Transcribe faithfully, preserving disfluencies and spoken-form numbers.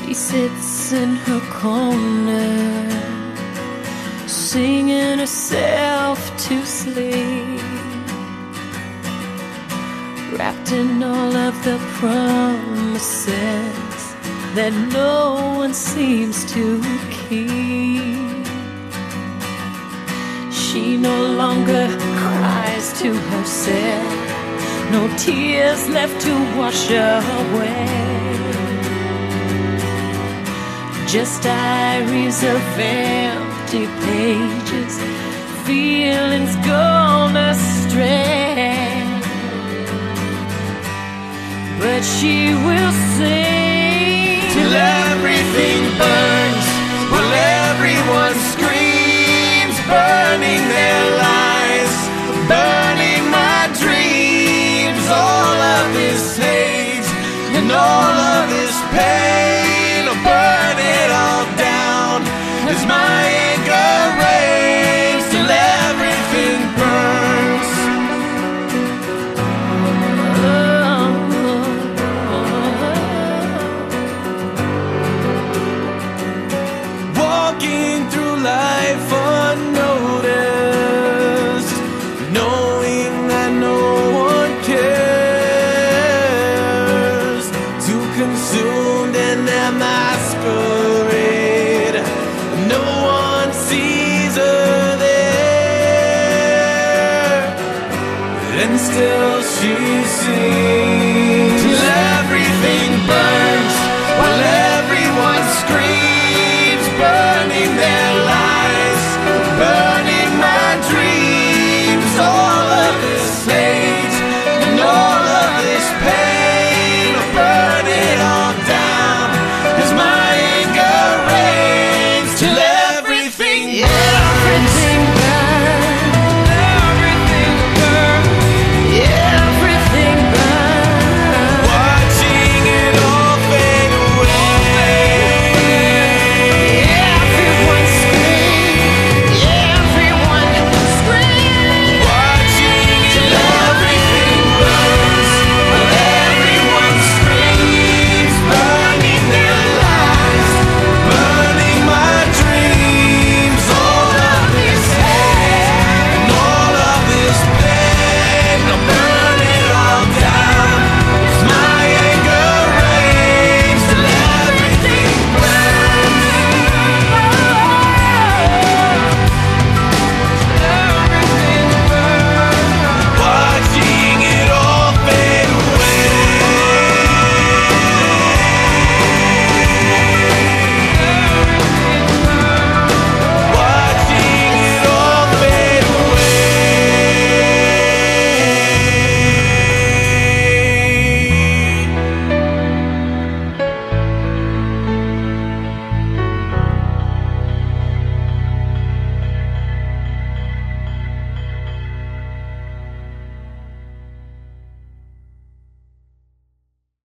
She sits in her corner, singing herself to sleep, wrapped in all of the promises that no one seems to keep. She no longer cries to herself, no tears left to wash away, just diaries of empty pages, feelings gone astray. But she will sing till everything burns, while everyone screams, burning their lives, burning my dreams. All of this hate and all of this pain, I'll burn it all down as my anger rains till everything burns. Walking through life unnoticed, knowing that no one cares, too consumed in their masquerade, no one sees her there, and still she sings.